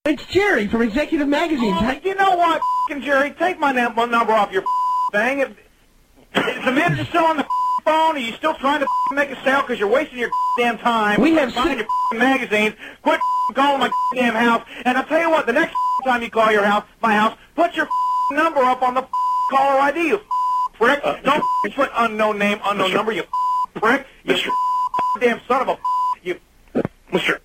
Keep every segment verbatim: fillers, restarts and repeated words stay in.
It's Jerry from Executive Magazine. Oh, you know what, f***ing Jerry? Take my num number off your thing. If, is the manager still on the phone? Are you still trying to make a sale because you're wasting your damn time? We have buying your magazines. Quit calling my damn house. And I'll tell you what, the next time you call your house, my house, put your number up on the caller I D, you prick. Uh, Don't put unknown name, unknown Mister number, you prick. You Mister damn son of a you. Mister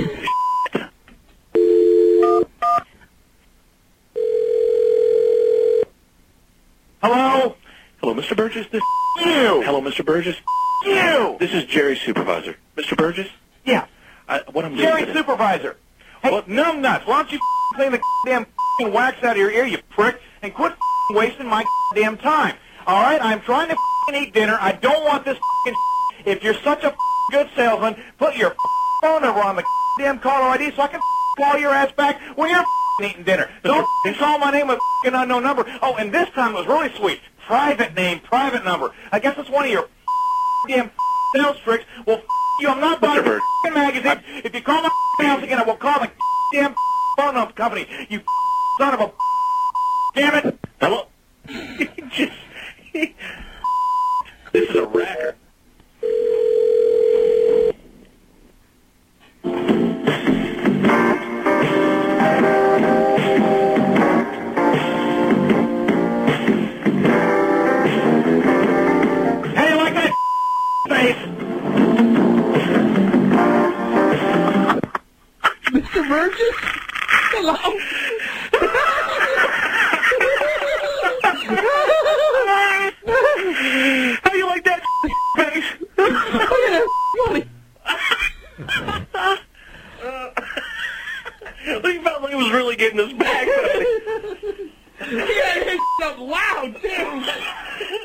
Hello? Hello, Mister Burgess? This You! Hello, Mister Burgess? You! This is Jerry's supervisor. Mister Burgess? Yeah. I, what I'm Jerry's doing supervisor. Hey, what? numbnuts, why don't you clean the damn wax out of your ear, you prick, and quit wasting my damn time. All right? I'm trying to eat dinner. I don't want this If you're such a good salesman, put your phone number on the damn caller I D so I can call your ass back when you're eating dinner. Don't call my name with an unknown number. Oh, and this time it was really sweet. Private name, private number. I guess it's one of your damn sales tricks. Well, you, I'm not buying the magazine. If you call my house again, I will call the damn phone number company. You son of a damn it. Hello? Just, this is a racker. Mister Burgess? Hello? How do you like that face? Funny. He felt like he was really getting his back. He had his up loud, too.